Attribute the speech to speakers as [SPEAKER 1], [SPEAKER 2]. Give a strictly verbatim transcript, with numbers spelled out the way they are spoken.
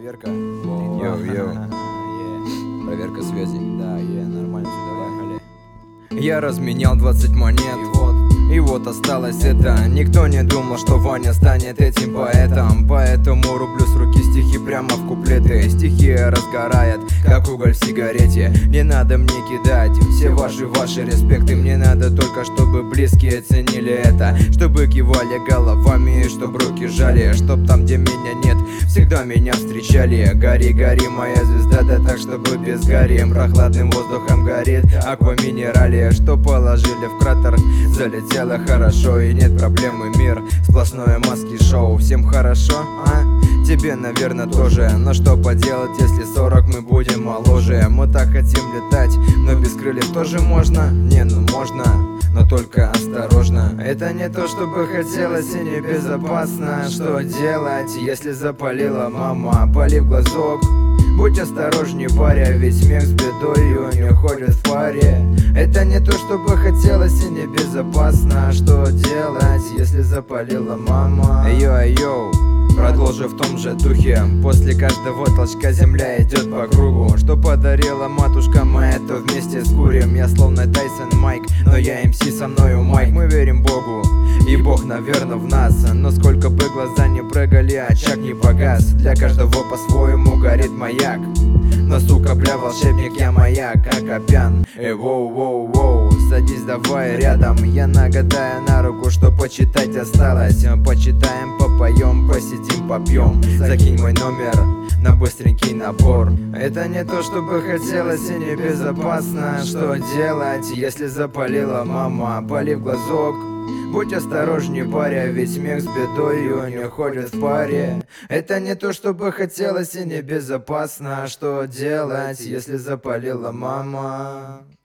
[SPEAKER 1] проверка.
[SPEAKER 2] Йоу-йоу.
[SPEAKER 1] Е.
[SPEAKER 2] Проверка связи.
[SPEAKER 1] Да, е, нормально, все, давай.
[SPEAKER 2] Я разменял двадцать монет,
[SPEAKER 1] И вот,
[SPEAKER 2] и вот осталось это. Никто не думал, что Ваня станет этим поэтом. Поэтому рублю с руки стихи прямо в куплеты. Стихи разгорает, как уголь в сигарете. Не надо мне кидать все ваши, ваши респекты. Мне надо только, чтобы близкие ценили это. Чтобы кивали головами, чтоб руки жали. Чтоб там, где меня нет, всегда меня встречали. Гори, гори, моя звезда, да так, чтобы без гари. Прохладным воздухом горит аква-минерали. Что положили в кратер, залетело хорошо. И нет проблемы, мир, сплошное маски-шоу. Всем хорошо, а? Тебе, наверное, тоже. Но что поделать, если сорок мы будем моложе? Мы так хотим летать, но без крыльев тоже можно? Не, ну можно, но только осторожно. Это не то, что бы хотелось, и небезопасно. Что делать, если запалила мама? Пали в глазок. Будь осторожней, паря, ведь смех с бедою не ходит в паре. Это не то, что бы хотелось, и небезопасно. Что делать, если запалила мама? Йоу-йоу, продолжу в том же духе. После каждого толчка земля идет по кругу. Что подарила матушка моя, то вместе с курим. Я словно Тайсон Майк, но я эм си, со мною Майк. Мы верим Богу, и Бог, наверное, в нас. Но сколько бы глаза не прыгали, очаг не погас. Для каждого по-своему горит маяк. Но, сука, бля, волшебник, я маяк, как опян. Эй, воу-воу-воу, садись давай рядом. Я нагадаю на руку, что почитать осталось. Почитаем, попоем, посидим, попьем. Закинь мой номер на быстренький набор. Это не то, что бы хотелось, и небезопасно. Что делать, если запалила мама? Пали в глазок. Будь осторожней, паря, ведь смех с бедою не ходит в паре. Это не то, что бы хотелось, и небезопасно. Что делать, если запалила мама?